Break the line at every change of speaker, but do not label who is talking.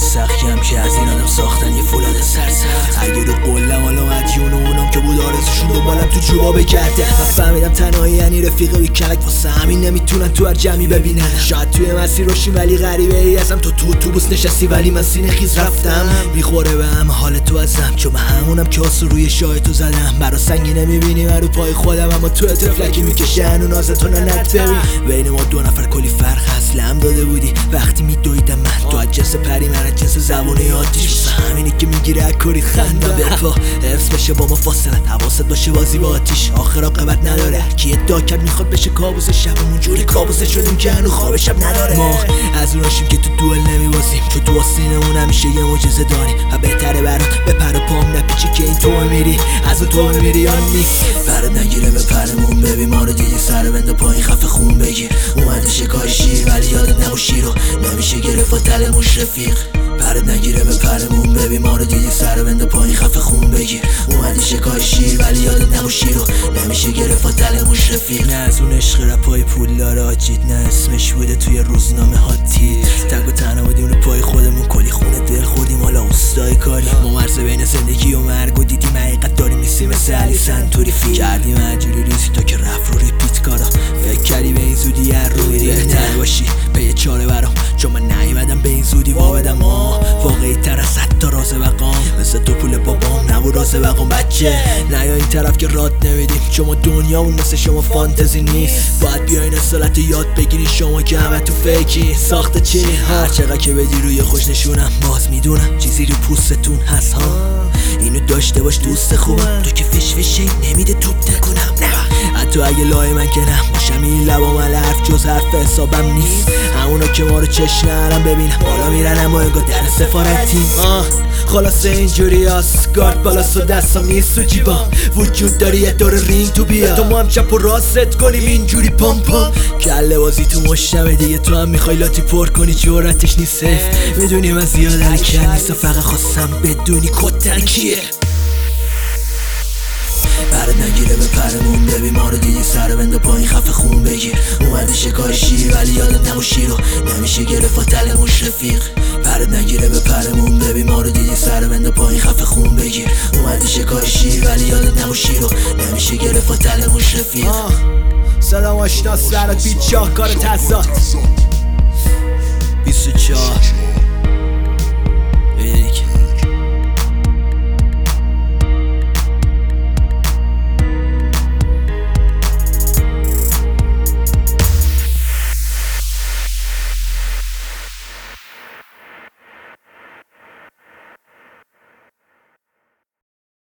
سخیم که از این آدم ساختن یه فولاد سرسخت. اگه رو قلم حالا مدیون اونم که بود آرزوشون دنبالم تو جوبا بگرده. من فهمیدم تنهایی یعنی رفیق بی کلک، واسه همین نمیتونن تو هر جمعی ببینن. شاید توی مسیر روشیم ولی غریبه ای ازم. تو اتوبوس نشستی ولی من سینه خیز رفتم. میخوره به هم حال تو ازم، چون من همونم که آسو روی شاه تو زدم. برا سنگی نمیبینی من رو پای خودم، اما تو تفلکی میکشه هنو نازتو ننت. ببین بین ما دو نفر کلی فرق هست. لم داده بودی وقتی میدویدم من، تو از جنس پری من از جنس زبونه آتیش. واسه همینی که میگیره اکوری خندم برپا حفظ بشه با ما فاصلت. حواست باشه بازی با آتیش آخر عاقبت نداره. کی ادعا کرد میخواد بشه کابوس شبمون، جوری کابوس شدیم که هنو خواب شب نداره. ما از اوناشیم که تو دوئل نمیبازیم، چون تو آستینمون همیشه یه معجزه داریم. و بهتره برات به پر و پام نپیچی که این تو میری از اون تو میری یا نیست. پرت نگیره به پرمون، ببین ما رو دیدی سر بنده پایین خفه خون بگیر. اومده شکای شیر ولی یادت نباشی رو نمیشه گرفت و تلموش رفیق. پرت نگیره به پرمون، ببین ما رو دیدی سر بنده پایین خفه خون بگیر. اومدی شکای شیر ولی یادت نباشی رو نمیشه گرفت و تلموش رفیق. نه از اون عشق رپای پولدار آجید، نه اسمش بوده توی روزنامه ها تیر. تک و تنها بودیم رو پای خودمون، کلی خونه دل خوردیم حالا اوستای کاری. ما مرز بین زندگی و مرگ و دیدیم حقیقت داریم نیستیم مثل علی سنتوری فیلم. کردیم هرجوری ریسک تا که رفت رو ریپیت کارا. فکر کردی به این زودی هر رو میری بهتر باشی به یه چاره برام، چون من نیومدم به این زودی وابدم. واقعی تر از حتی راز بقام، مثل تو پول بابام نبود راز بقام. بچه نیا این طرف که راد نمیدیم، چون ما دنیامون مثل شما فانتزی نیست. باید بیاین اصالت یاد بگیرین شما که همه تو فیکی ساخته چی. هر چقدر که بدی روی خوش نشونم، باز میدونم چیزی رو پوستتون هست ها. اینو داشته باش دوست خوبم، تو که فش فشی نمیده توپ تکونم. نه حتی اگه لای من که نم باشم این لبا من حرف جز حرف حسابم نیست. همونا که ما رو چش نرم ببینم بالا میرن اما انگار در سفارتیم. خلاصه اینجوری هست گارد بالاست و دستم نیست و جیبام. وجود داری یه دور رینگ تو بیا، تو ما هم چپ و راست کنیم اینجوری پام پام. کله بازی تو مشتمه دیگه، تو هم میخوای لاتی پر کنی جورتش نیست صفر. میدونی من زیاد حرکت نیست و فقط خواستم بدونی کد ترکیه. پرت نگیره به پرمون، ببین ما رو دیدی سر بنده پایین خفه خون بگیر. اومده شکای شیر ولی یادت نباشی رو نمیشه گرفت و تلموش رفیق. پرت نگیره به پرمون، ببین ما رو دیدی سر بنده پایین خفه خون بگیر. اومده شکای شیر ولی یادت نباشی رو نمیشه گرفت و تلموش رفیق.
سلام آشناس برات بیت شاهکار تضاد.